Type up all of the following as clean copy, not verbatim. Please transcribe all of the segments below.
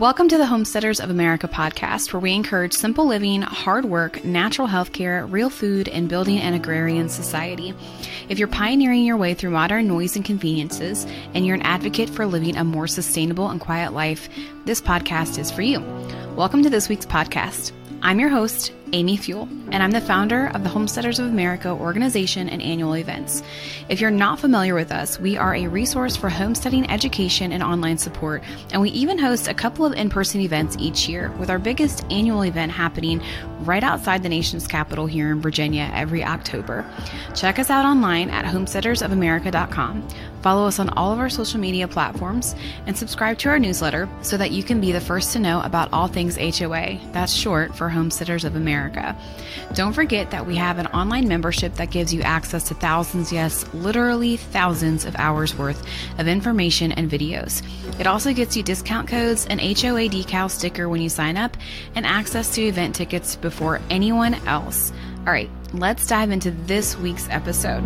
Welcome to the Homesteaders of America podcast, where we encourage simple living, hard work, natural health care, real food, and building an agrarian society. If you're pioneering your way through modern noise and conveniences, and you're an advocate for living a more sustainable and quiet life, this podcast is for you. Welcome to this week's podcast. I'm your host, Amy Fuel, and I'm the founder of the Homesteaders of America organization and annual events. If you're not familiar with us, we are a resource for homesteading education and online support, and we even host a couple of in-person events each year, with our biggest annual event happening right outside the nation's capital here in Virginia every October. Check us out online at homesteadersofamerica.com. Follow us on all of our social media platforms and subscribe to our newsletter so that you can be the first to know about all things HOA. That's short for Homesteaders of America. Don't forget that we have an online membership that gives you access to thousands, yes, literally thousands of hours worth of information and videos. It also gets you discount codes, an HOA decal sticker when you sign up, and access to event tickets before anyone else. All right, let's dive into this week's episode.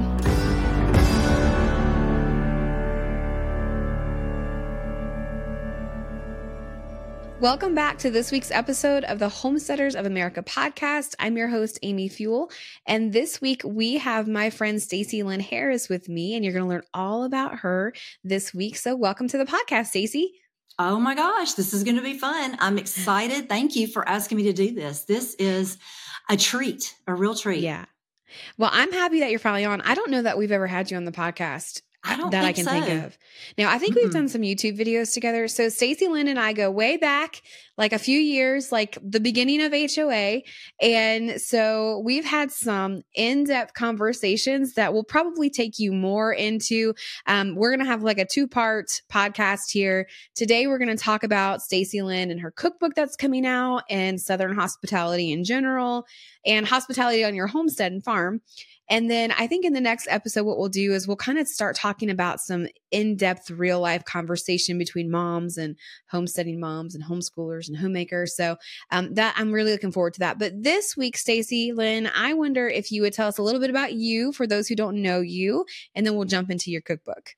Welcome back to this week's episode of the Homesteaders of America podcast. I'm your host, Amy Fuel, and this week we have my friend Stacy Lynn Harris with me, and you're going to learn all about her this week. So welcome to the podcast, Stacy. Oh my gosh, this is going to be fun. I'm excited. Thank you for asking me to do this. This is a treat, a real treat. Yeah. Well, I'm happy that you're finally on. I don't know that we've ever had you on the podcast. I can think of. Now, I think we've done some YouTube videos together. So Stacy Lynn and I go way back, like a few years, like the beginning of HOA. And so we've had some in-depth conversations that will probably take you more into. We're going to have like a 2-part podcast here. Today, we're going to talk about Stacy Lynn and her cookbook that's coming out, and Southern hospitality in general, and hospitality on your homestead and farm. And then I think in the next episode, what we'll do is we'll kind of start talking about some in-depth real life conversation between moms and homesteading moms and homeschoolers and homemakers. So that I'm really looking forward to that. But this week, Stacy Lynn, I wonder if you would tell us a little bit about you for those who don't know you, and then we'll jump into your cookbook.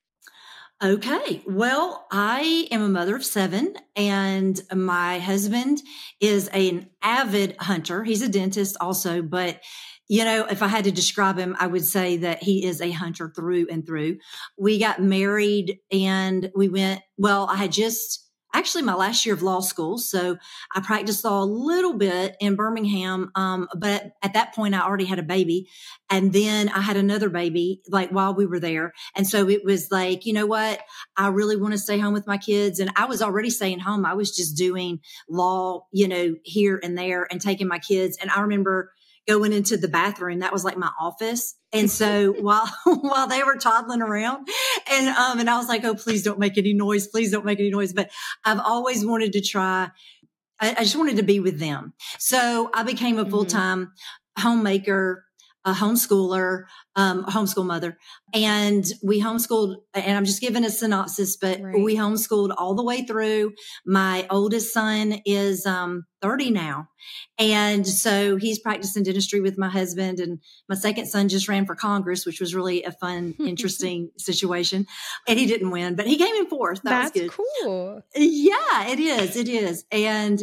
Okay. Well, I am a mother of 7, and my husband is an avid hunter. He's a dentist also, but you know, if I had to describe him, I would say that he is a hunter through and through. We got married and I had actually my last year of law school. So I practiced law a little bit in Birmingham. But at that point I already had a baby, and then I had another baby like while we were there. And so it was like, you know what? I really want to stay home with my kids. And I was already staying home. I was just doing law, here and there and taking my kids. And I remember going into the bathroom. That was like my office. And so while they were toddling around and I was like, oh, please don't make any noise. Please don't make any noise. But I've always wanted to try. I just wanted to be with them. So I became a full-time homemaker, a homeschooler, homeschool mother. And we homeschooled, and I'm just giving a synopsis, but we homeschooled all the way through. My oldest son is 30 now. And so he's practicing dentistry with my husband, and my second son just ran for Congress, which was really a fun, interesting situation. And he didn't win, but he came in 4th. That's was good. Cool. Yeah, it is. It is. And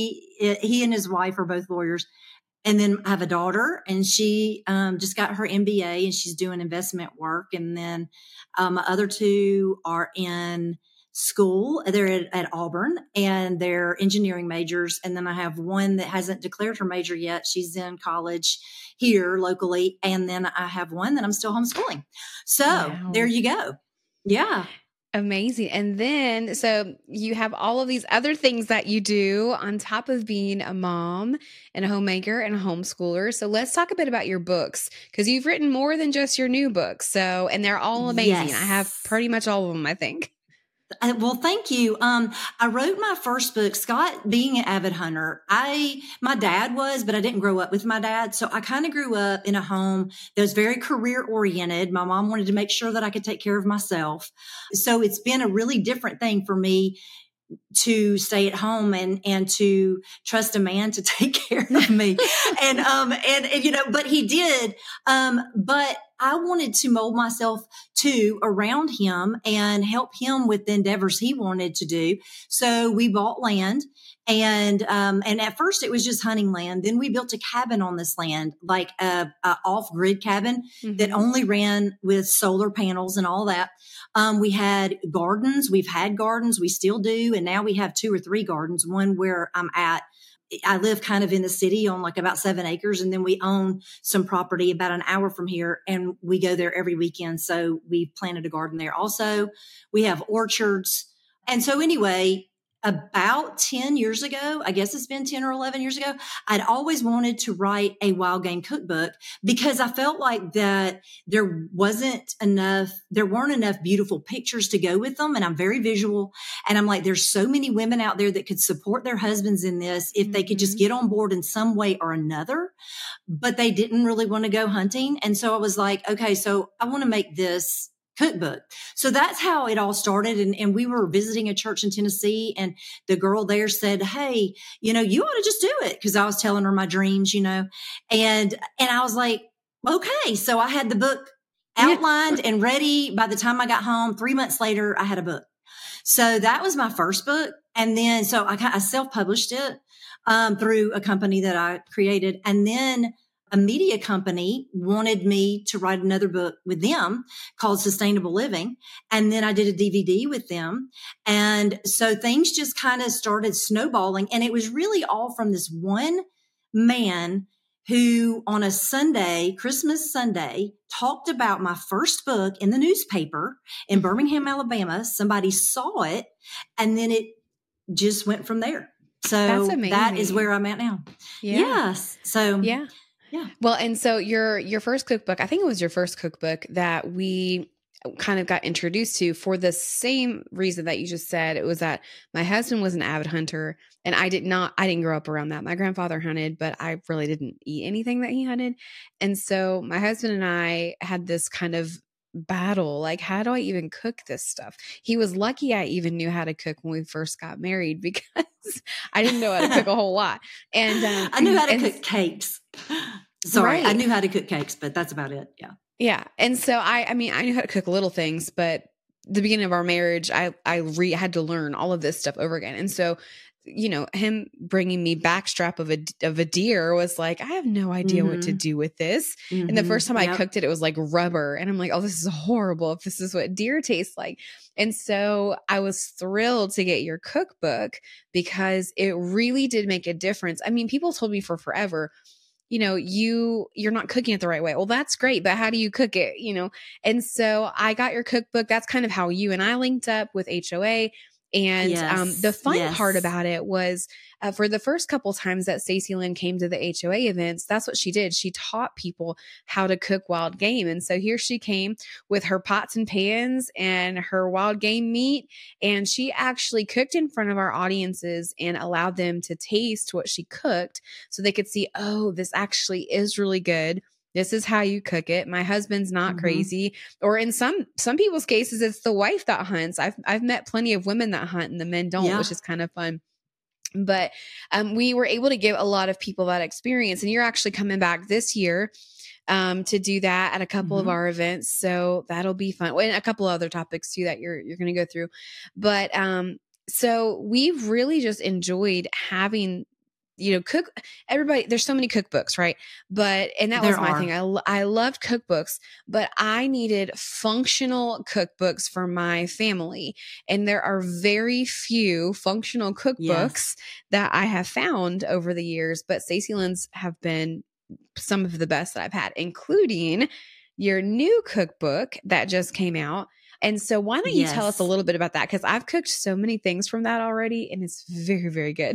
he and his wife are both lawyers. And then I have a daughter, and she just got her MBA, and she's doing investment work. And then my other 2 are in school. They're at Auburn, and they're engineering majors. And then I have one that hasn't declared her major yet. She's in college here locally. And then I have one that I'm still homeschooling. So There you go. Yeah. Amazing. And then, so you have all of these other things that you do on top of being a mom and a homemaker and a homeschooler. So let's talk a bit about your books, because you've written more than just your new books. And they're all amazing. Yes. I have pretty much all of them, I think. Well, thank you. I wrote my first book, Scott being an avid hunter. My dad was, but I didn't grow up with my dad. So I kind of grew up in a home that was very career oriented. My mom wanted to make sure that I could take care of myself. So it's been a really different thing for me to stay at home and to trust a man to take care of me. But he did. But I wanted to mold myself too around him and help him with the endeavors he wanted to do. So we bought land. And at first it was just hunting land. Then we built a cabin on this land, like a off-grid cabin that only ran with solar panels and all that. We had gardens. We've had gardens. We still do. And now we have 2 or 3 gardens. One where I'm at. I live kind of in the city on like about 7 acres. And then we own some property about an hour from here and we go there every weekend. So we planted a garden there. Also, we have orchards. And so anyway, about 10 years ago, I guess it's been 10 or 11 years ago, I'd always wanted to write a wild game cookbook because I felt like that there weren't enough beautiful pictures to go with them. And I'm very visual. And I'm like, there's so many women out there that could support their husbands in this if they could just get on board in some way or another, but they didn't really want to go hunting. And so I was like, okay, so I want to make this cookbook. So that's how it all started. And we were visiting a church in Tennessee and the girl there said, hey, you ought to just do it. Cause I was telling her my dreams, and I was like, okay. So I had the book outlined and ready. By the time I got home, 3 months later, I had a book. So that was my first book. And then, so I self-published it, through a company that I created. And then a media company wanted me to write another book with them called Sustainable Living. And then I did a DVD with them. And so things just kind of started snowballing. And it was really all from this one man who on a Sunday, Christmas Sunday, talked about my first book in the newspaper in Birmingham, Alabama. Somebody saw it and then it just went from there. So that is where I'm at now. Yeah. Yes. So yeah. Yeah. Well, and so your first cookbook, I think it was your first cookbook that we kind of got introduced to for the same reason that you just said. It was that my husband was an avid hunter and I didn't grow up around that. My grandfather hunted, but I really didn't eat anything that he hunted. And so my husband and I had this kind of battle, like, how do I even cook this stuff? He was lucky I even knew how to cook when we first got married because I didn't know how to cook a whole lot. And I knew how to cook cakes. Sorry, right. I knew how to cook cakes, but that's about it. Yeah. Yeah. And so I knew how to cook little things, but the beginning of our marriage, I had to learn all of this stuff over again. And so, him bringing me backstrap of a deer was like, I have no idea what to do with this. And the first time I cooked it, it was like rubber. And I'm like, oh, this is horrible if this is what deer tastes like. And so I was thrilled to get your cookbook because it really did make a difference. I mean, people told me for forever, you're not cooking it the right way. Well, that's great, but how do you cook it? And so I got your cookbook. That's kind of how you and I linked up with HOA. And the fun part about it was for the first couple times that Stacey Lynn came to the HOA events, that's what she did. She taught people how to cook wild game. And so here she came with her pots and pans and her wild game meat. And she actually cooked in front of our audiences and allowed them to taste what she cooked so they could see, oh, this actually is really good. This is how you cook it. My husband's not crazy. Or in some people's cases, it's the wife that hunts. I've met plenty of women that hunt and the men don't, which is kind of fun. But we were able to give a lot of people that experience. And you're actually coming back this year to do that at a couple of our events. So that'll be fun. And a couple of other topics too that you're going to go through. But so we've really just enjoyed having cook everybody. There's so many cookbooks, right? And that was my thing. I loved cookbooks, but I needed functional cookbooks for my family. And there are very few functional cookbooks that I have found over the years, but Stacey Lynn's have been some of the best that I've had, including your new cookbook that just came out. And so why don't you tell us a little bit about that? Because I've cooked so many things from that already, and it's very, very good.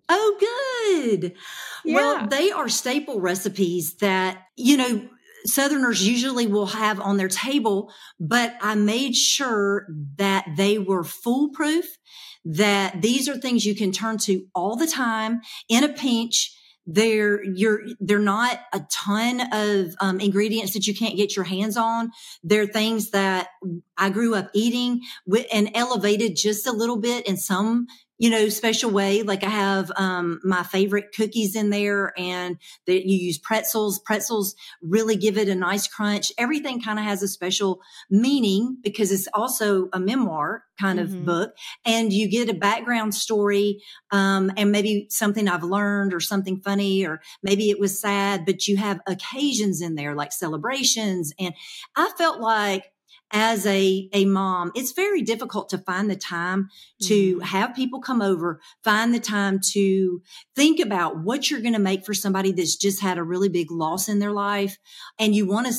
Oh, good. Yeah. Well, they are staple recipes that, Southerners usually will have on their table, but I made sure that they were foolproof, that these are things you can turn to all the time in a pinch. They're not a ton of ingredients that you can't get your hands on. They're things that I grew up eating and elevated just a little bit in some, special way. Like I have my favorite cookies in there, and that you use pretzels. Pretzels really give it a nice crunch. Everything kind of has a special meaning because it's also a memoir kind of book, and you get a background story, and maybe something I've learned or something funny, or maybe it was sad, but you have occasions in there like celebrations. And I felt like as a mom, it's very difficult to find the time to have people come over, find the time to think about what you're going to make for somebody that's just had a really big loss in their life. And you want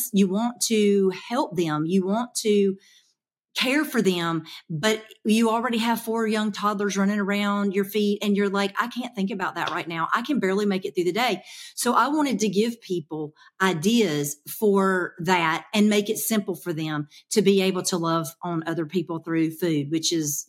to help them. You want to care for them, but you already have 4 young toddlers running around your feet, and you're like, I can't think about that right now. I can barely make it through the day. So I wanted to give people ideas for that and make it simple for them to be able to love on other people through food, which is,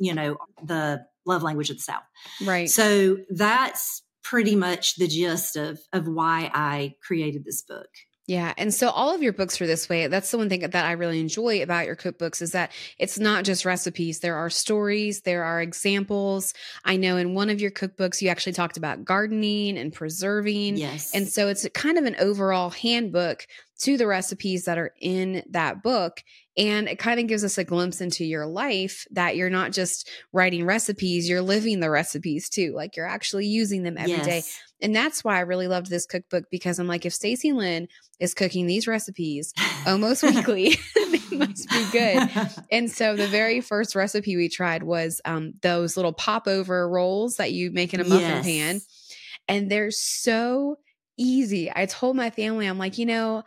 the love language of the South. Right. So that's pretty much the gist of why I created this book. Yeah. And so all of your books are this way. That's the one thing that I really enjoy about your cookbooks is that it's not just recipes. There are stories, there are examples. I know in one of your cookbooks, you actually talked about gardening and preserving. Yes. And so it's kind of an overall handbook to the recipes that are in that book. And it kind of gives us a glimpse into your life that you're not just writing recipes, you're living the recipes too. Like you're actually using them every day. And that's why I really loved this cookbook, because I'm like, if Stacey Lynn is cooking these recipes almost weekly, they must be good. And so the very first recipe we tried was those little popover rolls that you make in a muffin pan. And they're so easy. I told my family, I'm like,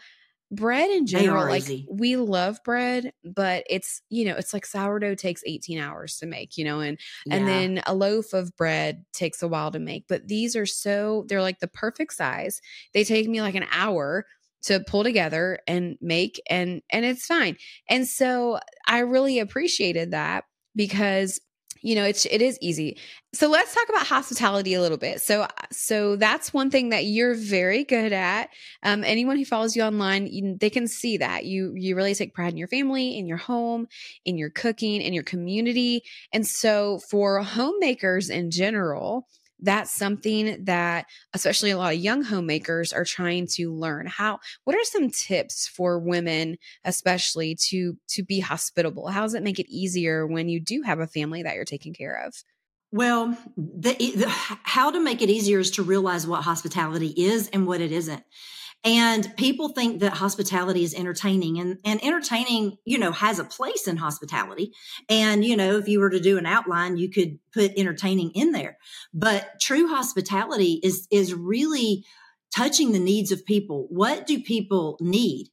bread in general, like easy. We love bread, but it's, it's like sourdough takes 18 hours to make, and then a loaf of bread takes a while to make, but these are they're like the perfect size. They take me like an hour to pull together and make, and it's fine. And so I really appreciated that because it is easy. So let's talk about hospitality a little bit. So that's one thing that you're very good at. Anyone who follows you online, they can see that you really take pride in your family, in your home, in your cooking, in your community. And so for homemakers in general, that's something that especially a lot of young homemakers are trying to learn. What are some tips for women, especially to be hospitable? How does it make it easier when you do have a family that you're taking care of? Well, how to make it easier is to realize what hospitality is and what it isn't. And people think that hospitality is entertaining, and entertaining, has a place in hospitality. And, if you were to do an outline, you could put entertaining in there. But true hospitality is really touching the needs of people. What do people need?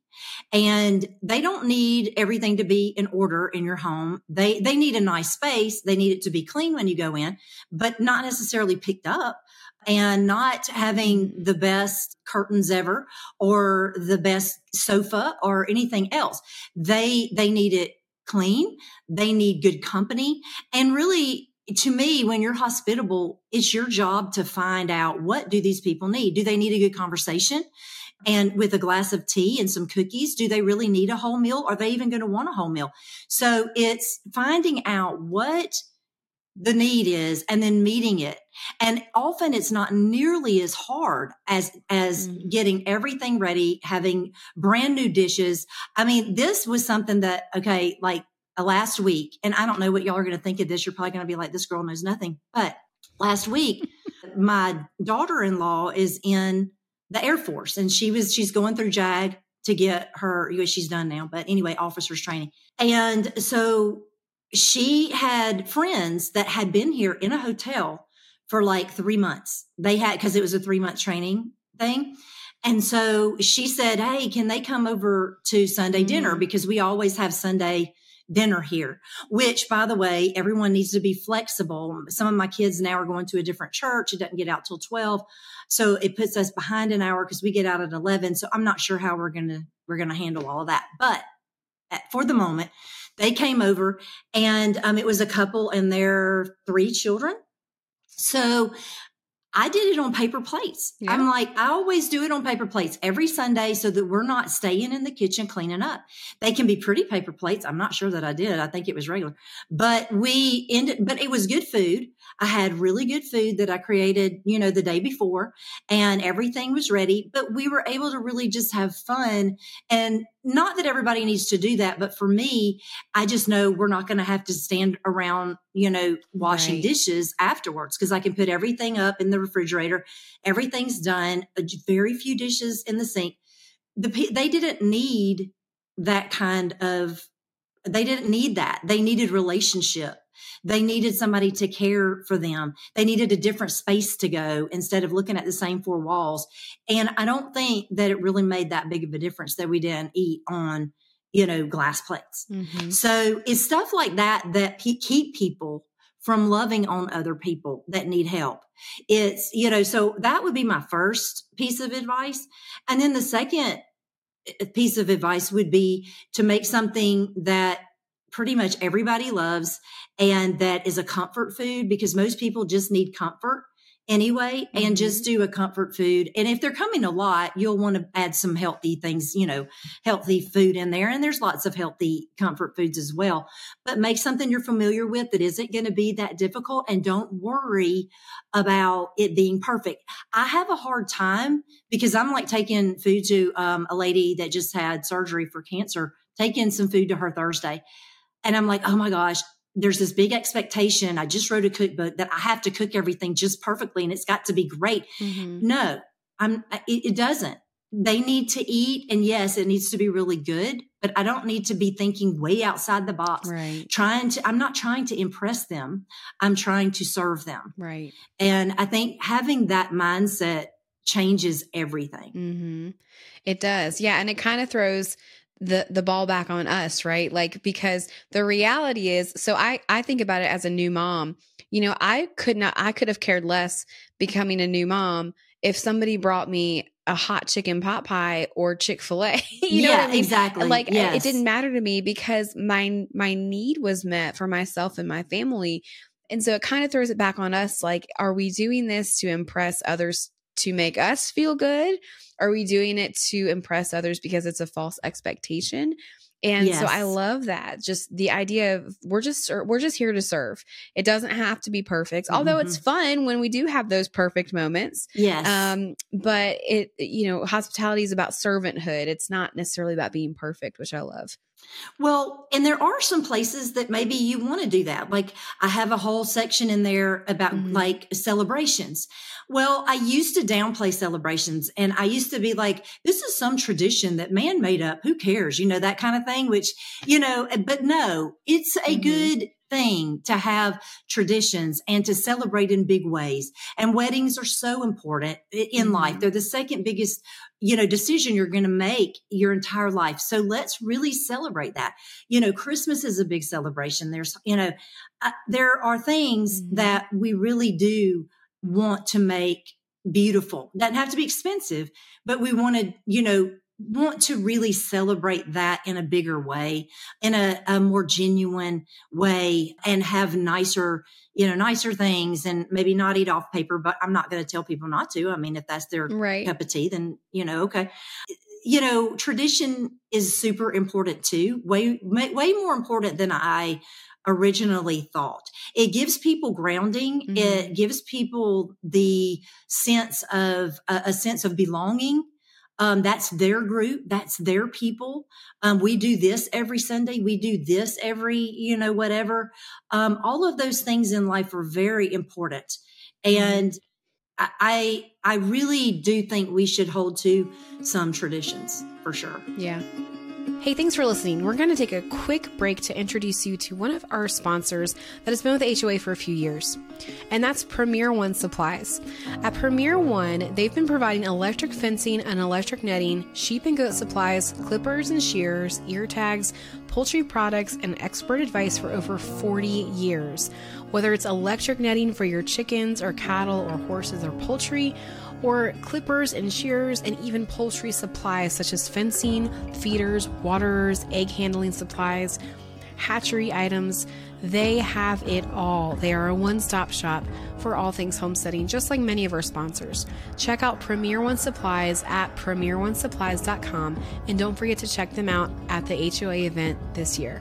And they don't need everything to be in order in your home. They need a nice space. They need it to be clean when you go in, but not necessarily picked up, and not having the best curtains ever or the best sofa or anything else. They need it clean. They need good company. And really, to me, when you're hospitable, it's your job to find out, what do these people need? Do they need a good conversation? And with a glass of tea and some cookies, do they really need a whole meal? Are they even going to want a whole meal? So it's finding out what the need is and then meeting it. And often it's not nearly as hard as getting everything ready, having brand new dishes. I mean, this was something that, like last week, and I don't know what y'all are going to think of this. You're probably going to be like, this girl knows nothing. But last week, my daughter-in-law is in the Air Force, and she's going through JAG to get her, she's done now, but anyway, officer's training. And so she had friends that had been here in a hotel for like 3 months. Because it was a 3-month training thing. And so she said, hey, can they come over to Sunday dinner? Because we always have Sunday dinner here, which, by the way, everyone needs to be flexible. Some of my kids now are going to a different church. It doesn't get out till 12. So it puts us behind an hour because we get out at 11. So I'm not sure how we're going to handle all of that. But for the moment, they came over, and it was a couple and their 3 children. So I did it on paper plates. Yeah. I'm like, I always do it on paper plates every Sunday so that we're not staying in the kitchen cleaning up. They can be pretty paper plates. I'm not sure that I did. I think it was regular, but but it was good food. I had really good food that I created, the day before, and everything was ready, but we were able to really just have fun. And not that everybody needs to do that, but for me, I just know we're not going to have to stand around, washing dishes afterwards, because I can put everything up in the refrigerator. Everything's done. Very few dishes in the sink. They didn't need that they didn't need that. They needed relationship. They needed somebody to care for them. They needed a different space to go instead of looking at the same four walls. And I don't think that it really made that big of a difference that we didn't eat on, glass plates. Mm-hmm. So it's stuff like that keep people from loving on other people that need help. It's, so that would be my first piece of advice. And then the second piece of advice would be to make something that pretty much everybody loves and that is a comfort food, because most people just need comfort anyway, and just do a comfort food. And if they're coming a lot, you'll want to add some healthy things, healthy food in there. And there's lots of healthy comfort foods as well, but make something you're familiar with that isn't going to be that difficult. And don't worry about it being perfect. I have a hard time because I'm like taking food to a lady that just had surgery for cancer, taking some food to her Thursday. And I'm like, oh my gosh, there's this big expectation. I just wrote a cookbook that I have to cook everything just perfectly and it's got to be great. Mm-hmm. No, it doesn't. They need to eat. And yes, it needs to be really good, but I don't need to be thinking way outside the box. Right. I'm not trying to impress them. I'm trying to serve them. Right. And I think having that mindset changes everything. Mm-hmm. It does. Yeah. And it kind of throws the ball back on us, right? Like, because the reality is, so I think about it as a new mom, I could have cared less becoming a new mom if somebody brought me a hot chicken pot pie or Chick-fil-A. You know what I mean? Exactly. Like, yes. It didn't matter to me because my need was met for myself and my family. And so it kind of throws it back on us. Like, are we doing this to impress others to make us feel good? Are we doing it to impress others because it's a false expectation? And so I love that. Just the idea of we're just here to serve. It doesn't have to be perfect, although it's fun when we do have those perfect moments. Yes. But hospitality is about servanthood. It's not necessarily about being perfect, which I love. Well, and there are some places that maybe you want to do that. Like I have a whole section in there about like celebrations. Well, I used to downplay celebrations and I used to be like, this is some tradition that man made up. Who cares? That kind of thing, which, but no, it's a good thing to have traditions and to celebrate in big ways. And weddings are so important in life. They're the second biggest, decision you're going to make your entire life. So let's really celebrate that. Christmas is a big celebration. There's, there are things that we really do want to make beautiful. Doesn't have to be expensive, but we want to really celebrate that in a bigger way, in a more genuine way, and have nicer things, and maybe not eat off paper, but I'm not going to tell people not to. I mean, if that's their cup of tea, then, okay. Tradition is super important too. Way more important than I originally thought. It gives people grounding. It gives people the sense of a sense of belonging. That's their group. That's their people. We do this every Sunday. We do this every, whatever. All of those things in life are very important. And I really do think we should hold to some traditions for sure. Yeah. Hey, thanks for listening. We're going to take a quick break to introduce you to one of our sponsors that has been with HOA for a few years, and that's Premier One Supplies. At Premier One, they've been providing electric fencing and electric netting, sheep and goat supplies, clippers and shears, ear tags, poultry products, and expert advice for over 40 years. Whether it's electric netting for your chickens or cattle or horses or poultry, or clippers and shears, and even poultry supplies such as fencing, feeders, waterers, egg handling supplies, hatchery items, They have it all. They are a one-stop shop for all things homesteading, just like many of our sponsors. Check out Premier One Supplies at premieronesupplies.com, and don't forget to check them out at the HOA event this year.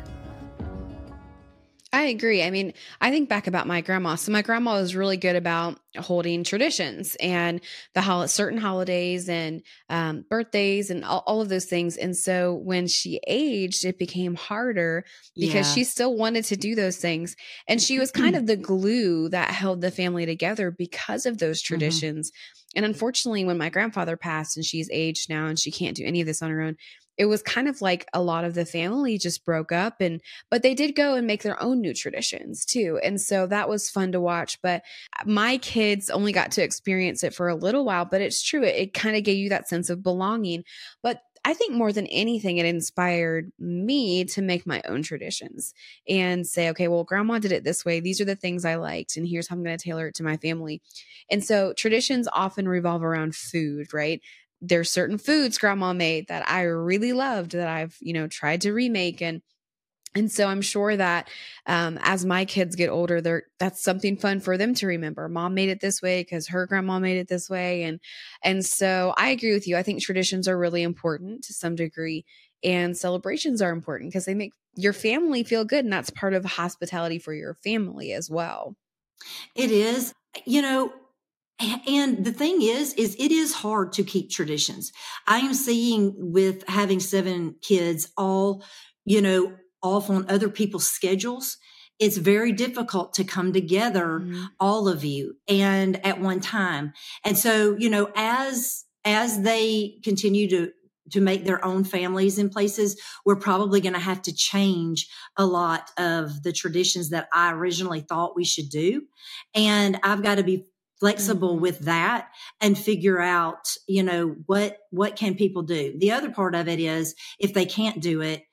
I agree. I mean, I think back about my grandma. So my grandma was really good about holding traditions and certain holidays and birthdays and all of those things. And so when she aged, it became harder because she still wanted to do those things. And she was kind of the glue that held the family together because of those traditions. And unfortunately, when my grandfather passed and she's aged now and she can't do any of this on her own, it was kind of like a lot of the family just broke up, but they did go and make their own new traditions too. And so that was fun to watch, but my kids only got to experience it for a little while, but it's true. It kind of gave you that sense of belonging. But I think more than anything, it inspired me to make my own traditions and say, okay, well, grandma did it this way. These are the things I liked, and here's how I'm going to tailor it to my family. And so traditions often revolve around food, right? There's certain foods grandma made that I really loved that I've, tried to remake. And so I'm sure that as my kids get older, that's something fun for them to remember. Mom made it this way because her grandma made it this way. And so I agree with you. I think traditions are really important to some degree, and celebrations are important because they make your family feel good. And that's part of hospitality for your family as well. It is, and the thing is it is hard to keep traditions. I am seeing with having 7 kids all, off on other people's schedules. It's very difficult to come together, all of you, and at one time. And so, as they continue to make their own families in places, we're probably going to have to change a lot of the traditions that I originally thought we should do. And I've got to be flexible with that and figure out, what can people do? The other part of it is if they can't do it,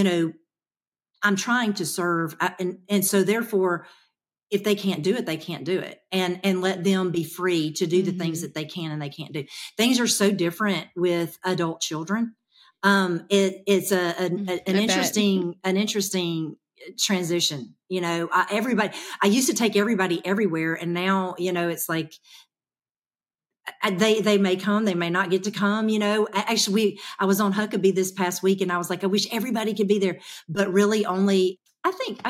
I'm trying to serve. And so therefore, if they can't do it, they can't do it, and let them be free to do the things that they can and they can't do. Things are so different with adult children. It's an interesting transition. I used to take everybody everywhere, and now, it's like, they may come, they may not get to come. Actually, I was on Huckabee this past week, and I was like, I wish everybody could be there, but really only, I think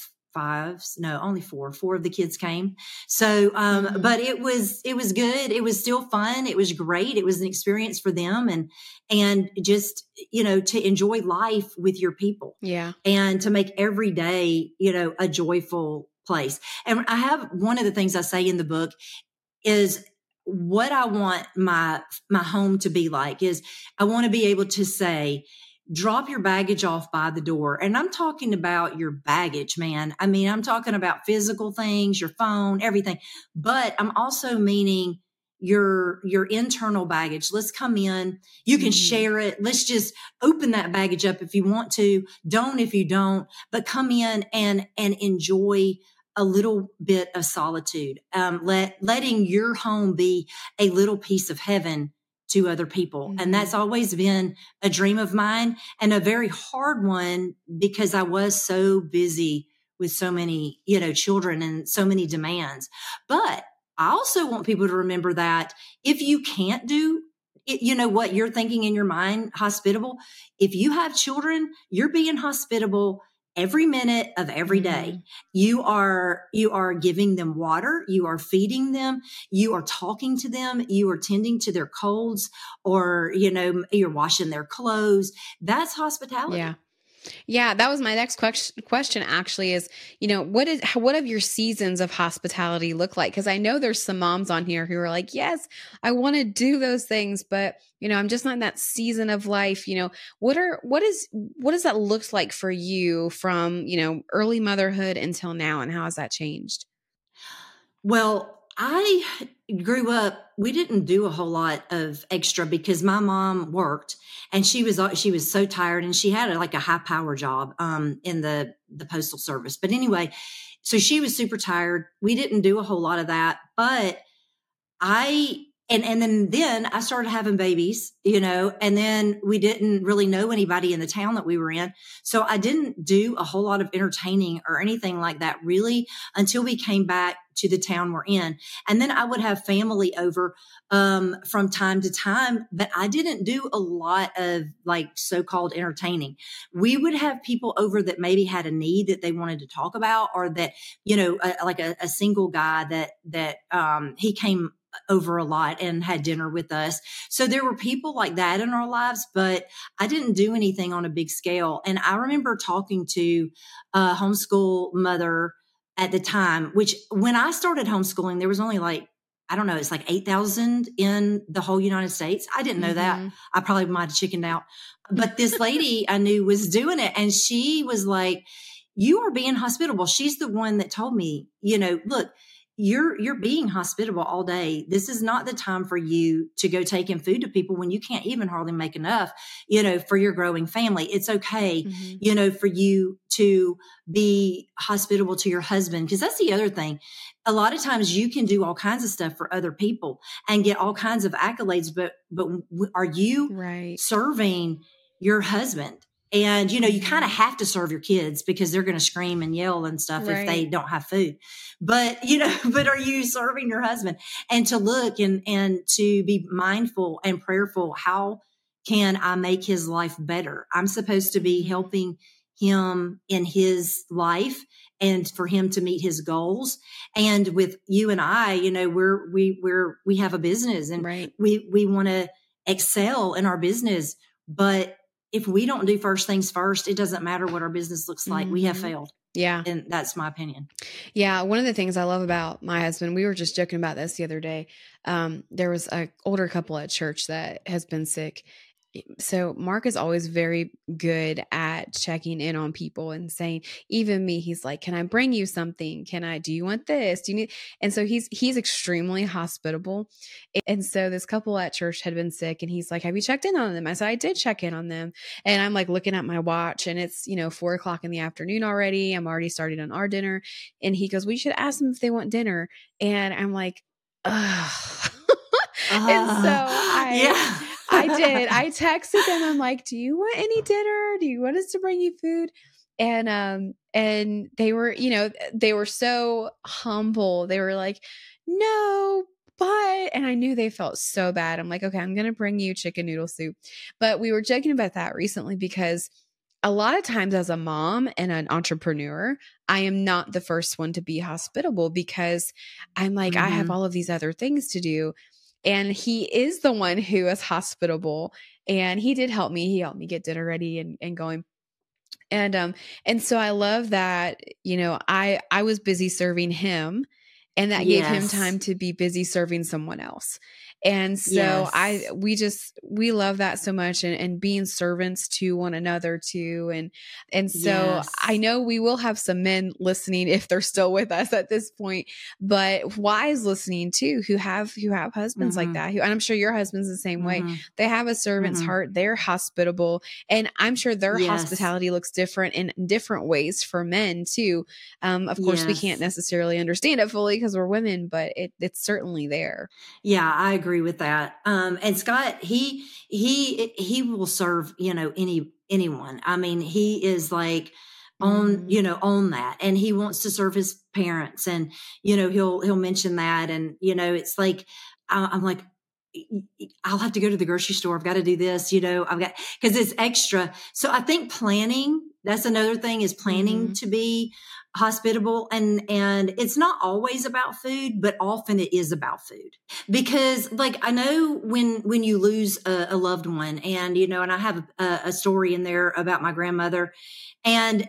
only four of the kids came. So, but it was good. It was still fun. It was great. It was an experience for them, and just, to enjoy life with your people. Yeah. And to make every day, a joyful place. And I have one of the things I say in the book is what I want my home to be like is I want to be able to say, drop your baggage off by the door. And I'm talking about your baggage, man. I mean, I'm talking about physical things, your phone, everything, but I'm also meaning your internal baggage. Let's come in. You can share it. Let's just open that baggage up if you want to. Don't if you don't, but come in and enjoy a little bit of solitude. Letting your home be a little piece of heaven to other people. And that's always been a dream of mine, and a very hard one because I was so busy with so many, children and so many demands. But I also want people to remember that if you can't do it, what you're thinking in your mind, hospitable, if you have children, you're being hospitable every minute of every day. You are giving them water. You are feeding them. You are talking to them. You are tending to their colds, or, you're washing their clothes. That's hospitality. Yeah. Yeah, that was my next question actually is, what have your seasons of hospitality look like? Because I know there's some moms on here who are like, yes, I want to do those things, but, I'm just not in that season of life. What does that look like for you from, early motherhood until now, and how has that changed? Well, I grew up, we didn't do a whole lot of extra because my mom worked, and she was so tired, and she had a high power job, in the postal service. But anyway, so she was super tired. We didn't do a whole lot of that, but And then I started having babies, and then we didn't really know anybody in the town that we were in. So I didn't do a whole lot of entertaining or anything like that really until we came back to the town we're in. And then I would have family over, from time to time, but I didn't do a lot of like so-called entertaining. We would have people over that maybe had a need that they wanted to talk about, or that, like a single guy that he came over a lot and had dinner with us. So there were people like that in our lives, but I didn't do anything on a big scale. And I remember talking to a homeschool mother at the time, which when I started homeschooling, there was only like, I don't know, it's like 8,000 in the whole United States. I didn't know that. I probably might have chickened out, but this lady I knew was doing it. And she was like, you are being hospitable. She's the one that told me, look, you're being hospitable all day. This is not the time for you to go taking food to people when you can't even hardly make enough, for your growing family. It's okay, for you to be hospitable to your husband. Cause that's the other thing. A lot of times you can do all kinds of stuff for other people and get all kinds of accolades, but are you serving your husband? And, you kind of have to serve your kids because they're going to scream and yell and stuff if they don't have food. But, but are you serving your husband? And to look and to be mindful and prayerful, how can I make his life better? I'm supposed to be helping him in his life and for him to meet his goals. And with you and I, we have a business and we want to excel in our business, but if we don't do first things first, it doesn't matter what our business looks like. We have failed. Yeah. And that's my opinion. Yeah. One of the things I love about my husband, we were just joking about this the other day. There was an older couple at church that has been sick. So Mark is always very good at checking in on people and saying, even me, he's like, can I bring you something? Do you want this? Do you need? And so he's extremely hospitable. And so this couple at church had been sick and he's like, have you checked in on them? I said, I did check in on them. And I'm like looking at my watch and it's, 4:00 in the afternoon already. I'm already starting on our dinner. And he goes, we should ask them if they want dinner. And I'm like, ugh. And so I did. I texted them. I'm like, do you want any dinner? Do you want us to bring you food? And they were, they were so humble. They were like, no, but, and I knew they felt so bad. I'm like, okay, I'm going to bring you chicken noodle soup. But we were joking about that recently because a lot of times as a mom and an entrepreneur, I am not the first one to be hospitable because I'm like, I have all of these other things to do. And he is the one who is hospitable. And he did help me. He helped me get dinner ready and going. And so I love that, I was busy serving him and that gave him time to be busy serving someone else. And so we love that so much and being servants to one another too. And so I know we will have some men listening if they're still with us at this point, but wives listening too, who have husbands like that, and I'm sure your husband's the same way. They have a servant's heart. They're hospitable. And I'm sure their hospitality looks different in different ways for men too. Of course we can't necessarily understand it fully because we're women, but it's certainly there. Yeah, I agree with that. And Scott, he will serve, anyone. I mean, he is like on that, and he wants to serve his parents, and, he'll mention that. And, it's like, I'm like, I'll have to go to the grocery store. I've got to do this, cause it's extra. So I think planning, that's another thing, is planning to be hospitable. And it's not always about food, but often it is about food, because like, I know when you lose a loved one, and, and I have a story in there about my grandmother, and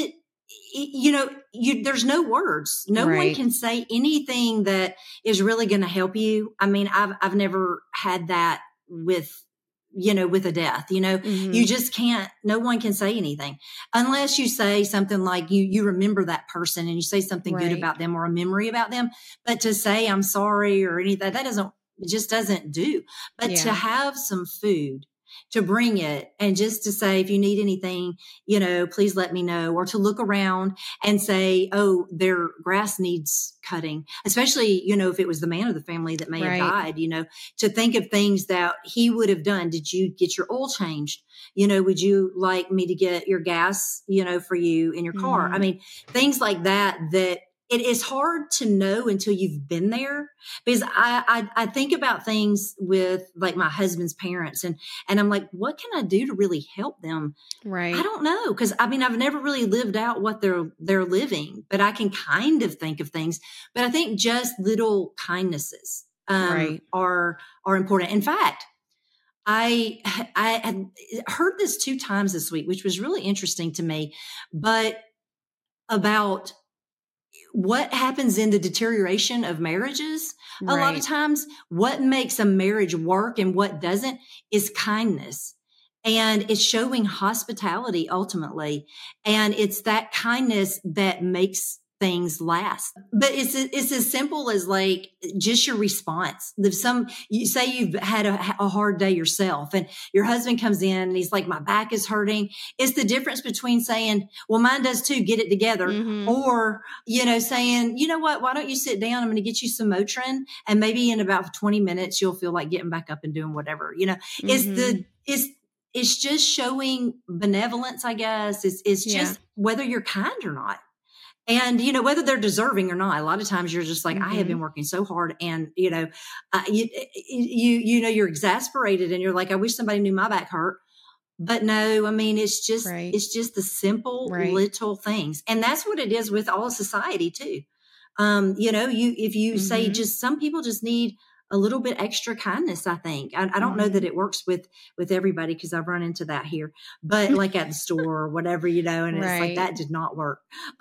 there's no words. No one can say anything that is really going to help you. I mean, I've never had that with a death, you just can't, no one can say anything unless you say something like you remember that person and you say something good about them or a memory about them. But to say, I'm sorry or anything, it just doesn't do. But to have some food to bring it and just to say, if you need anything, please let me know, or to look around and say, oh, their grass needs cutting, especially, if it was the man of the family that may have died, to think of things that he would have done. Did you get your oil changed? Would you like me to get your gas, for you in your car? I mean, things like that it is hard to know until you've been there, because I think about things with like my husband's parents and I'm like, what can I do to really help them? Right. I don't know. Cause I've never really lived out what they're living, but I can kind of think of things, but I think just little kindnesses, are important. In fact, I had heard this 2 times this week, which was really interesting to me, but about what happens in the deterioration of marriages. A lot of times what makes a marriage work and what doesn't is kindness. And it's showing hospitality ultimately. And it's that kindness that makes things last. But it's as simple as like just your response. You say you've had a hard day yourself and your husband comes in and he's like, my back is hurting. It's the difference between saying, well, mine does too, get it together. Or, saying, you know what, why don't you sit down? I'm going to get you some Motrin. And maybe in about 20 minutes, you'll feel like getting back up and doing whatever, it's just showing benevolence, I guess. It's just whether you're kind or not. And, whether they're deserving or not, a lot of times you're just like, I have been working so hard and, you're exasperated and you're like, I wish somebody knew my back hurt. But no, I mean, it's just the simple little things. And that's what it is with all society too. If you say just some people just need a little bit extra kindness, I think. I don't know that it works with everybody because I've run into that here, but like at the store or whatever, and it's like, that did not work.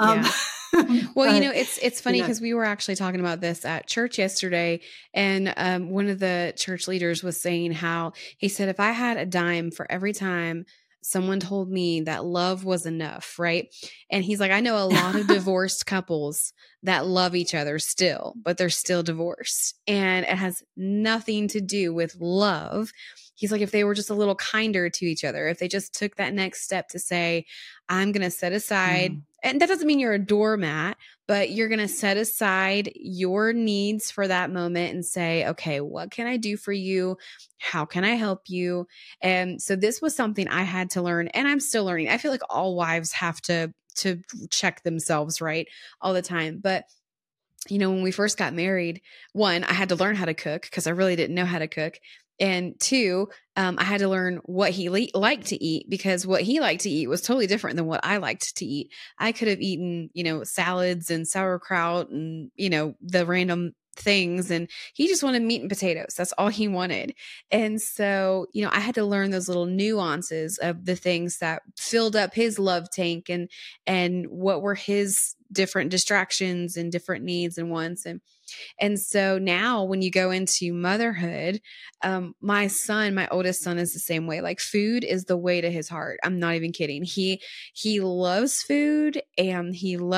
Well, it's funny because we were actually talking about this at church yesterday. And one of the church leaders was saying how he said, if I had a dime for every time someone told me that love was enough, right? And he's like, I know a lot of divorced couples that love each other still, but they're still divorced. And it has nothing to do with love. He's like, if they were just a little kinder to each other, if they just took that next step to say, I'm going to set aside, and that doesn't mean you're a doormat, but you're going to set aside your needs for that moment and say, okay, what can I do for you? How can I help you? And so this was something I had to learn, and I'm still learning. I feel like all wives have to check themselves, right, all the time. But when we first got married, 1, I had to learn how to cook because I really didn't know how to cook. And 2, I had to learn what he liked to eat, because what he liked to eat was totally different than what I liked to eat. I could have eaten, salads and sauerkraut and, the random things. And he just wanted meat and potatoes. That's all he wanted. And so, I had to learn those little nuances of the things that filled up his love tank and what were his different distractions and different needs and wants. And so now when you go into motherhood, my oldest son is the same way. Like, food is the way to his heart. I'm not even kidding. He loves food, and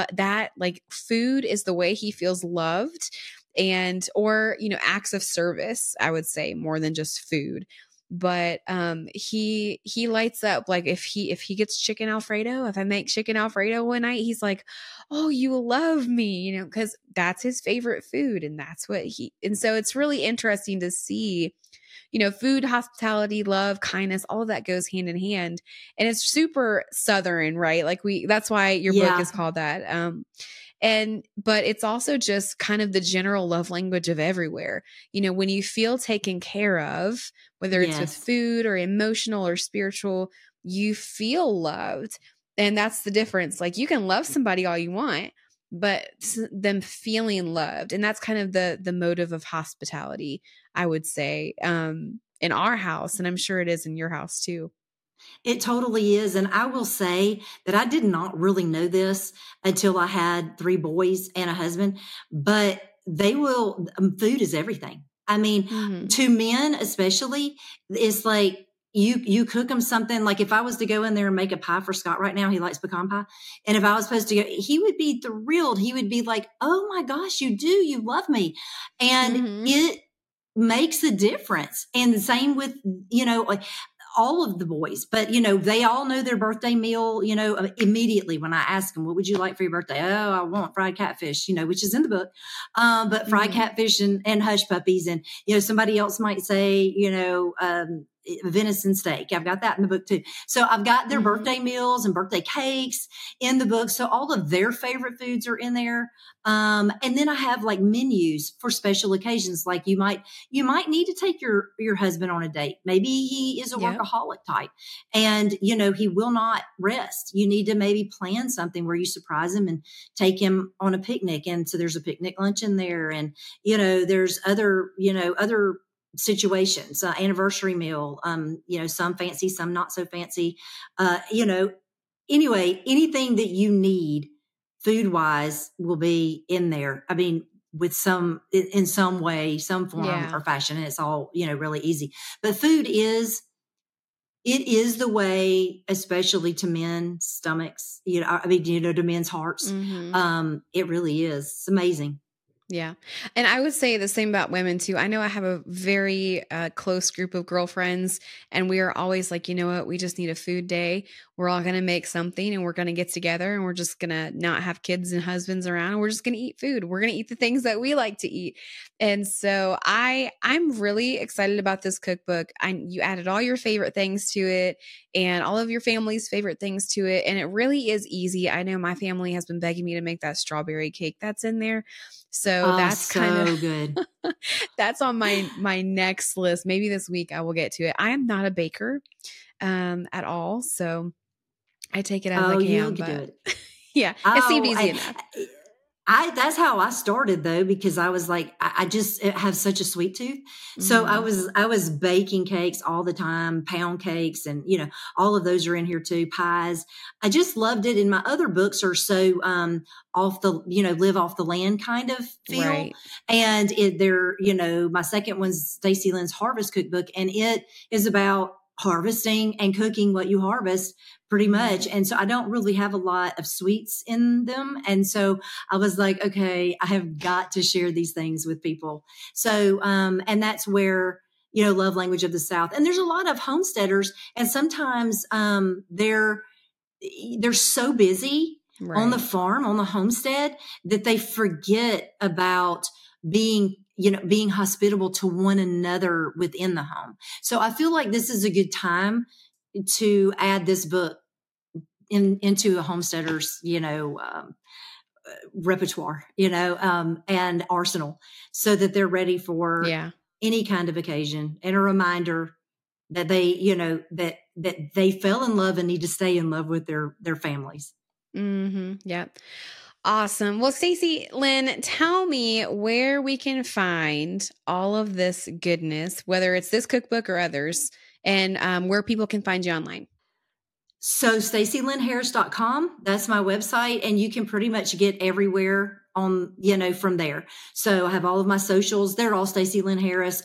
food is the way he feels loved, or acts of service, I would say, more than just food. But he lights up. Like, if he gets chicken Alfredo, if I make chicken Alfredo one night, he's like, oh, you love me, because that's his favorite food. And that's what and so it's really interesting to see, food, hospitality, love, kindness, all of that goes hand in hand. And it's super Southern, right? Like that's why your book is called that. But it's also just kind of the general love language of everywhere. When you feel taken care of, whether it's with food or emotional or spiritual, you feel loved. And that's the difference. Like, you can love somebody all you want, but them feeling loved. And that's kind of the motive of hospitality, I would say, in our house. And I'm sure it is in your house too. It totally is. And I will say that I did not really know this until I had 3 boys and a husband, but food is everything. I mean, to men especially, it's like you cook them something. Like, if I was to go in there and make a pie for Scott right now, he likes pecan pie. And if I was supposed to go, he would be thrilled. He would be like, oh my gosh, you love me. And it makes a difference. And the same with, all of the boys, but they all know their birthday meal, immediately when I ask them, what would you like for your birthday? Oh, I want fried catfish, which is in the book. But fried catfish and hush puppies. And, somebody else might say, venison steak. I've got that in the book too. So I've got their birthday meals and birthday cakes in the book. So all of their favorite foods are in there. And then I have like menus for special occasions. Like you might need to take your husband on a date. Maybe he is a workaholic type and, he will not rest. You need to maybe plan something where you surprise him and take him on a picnic. And so there's a picnic lunch in there and, there's other situations, anniversary meal, some fancy, some not so fancy, anyway, anything that you need food wise will be in there. I mean, with in some way, some form or fashion, and it's all, really easy, but food is the way, especially to men's stomachs, to men's hearts. It really is. It's amazing. Yeah. And I would say the same about women too. I know I have a very close group of girlfriends and we are always like, you know what, we just need a food day. We're all going to make something and we're going to get together and we're just going to not have kids and husbands around. And we're just going to eat food. We're going to eat the things that we like to eat. And so I'm really excited about this cookbook. You added all your favorite things to it and all of your family's favorite things to it. And it really is easy. I know my family has been begging me to make that strawberry cake that's in there. So that's so kind of good. That's on my next list. Maybe this week I will get to it. I am not a baker at all. So I take it as I can. But do it. Yeah, it seemed easy enough. That's how I started though, because I was like, I just have such a sweet tooth. So I was baking cakes all the time, pound cakes and, all of those are in here too, pies. I just loved it. And my other books are so, live off the land kind of feel. Right. And they're, my second one's Stacy Lynn's Harvest Cookbook, and it is about harvesting and cooking what you harvest pretty much. And so I don't really have a lot of sweets in them. And so I was like, okay, I have got to share these things with people. So, and that's where, Love Language of the South. And there's a lot of homesteaders and sometimes, they're so busy on the farm, on the homestead, that they forget about being hospitable to one another within the home. So I feel like this is a good time to add this book into a homesteader's, repertoire, and arsenal, so that they're ready for any kind of occasion, and a reminder that they, that they fell in love and need to stay in love with their families. Yeah. Awesome. Well, Stacy Lynn, tell me where we can find all of this goodness, whether it's this cookbook or others, and where people can find you online. So StacyLynnHarris.com, that's my website, and you can pretty much get everywhere on, from there. So I have all of my socials. They're all Stacy Lynn Harris.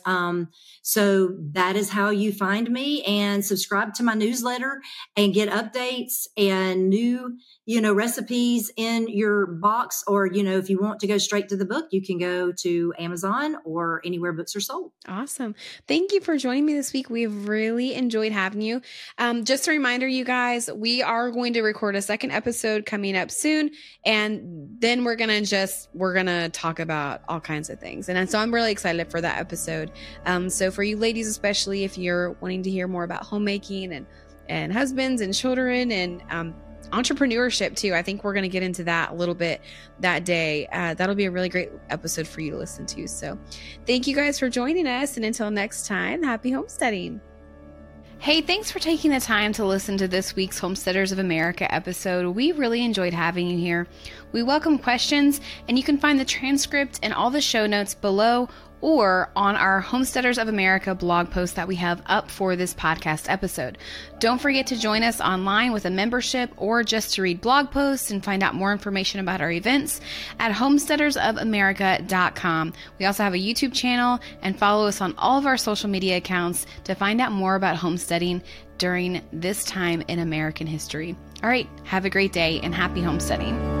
So that is how you find me, and subscribe to my newsletter and get updates and new, recipes in your box. Or, if you want to go straight to the book, you can go to Amazon or anywhere books are sold. Awesome. Thank you for joining me this week. We've really enjoyed having you. Just a reminder, you guys, we are going to record a second episode coming up soon. And then we're going to talk about all kinds of things. And so I'm really excited for that episode. So for you ladies, especially if you're wanting to hear more about homemaking and husbands and children and, entrepreneurship too. I think we're going to get into that a little bit that day. That'll be a really great episode for you to listen to. So thank you guys for joining us. And until next time, happy homesteading. Hey, thanks for taking the time to listen to this week's Homesteaders of America episode. We really enjoyed having you here. We welcome questions, and you can find the transcript and all the show notes below or on our Homesteaders of America blog post that we have up for this podcast episode. Don't forget to join us online with a membership or just to read blog posts and find out more information about our events at homesteadersofamerica.com. We also have a YouTube channel, and follow us on all of our social media accounts to find out more about homesteading during this time in American history. All right, have a great day and happy homesteading.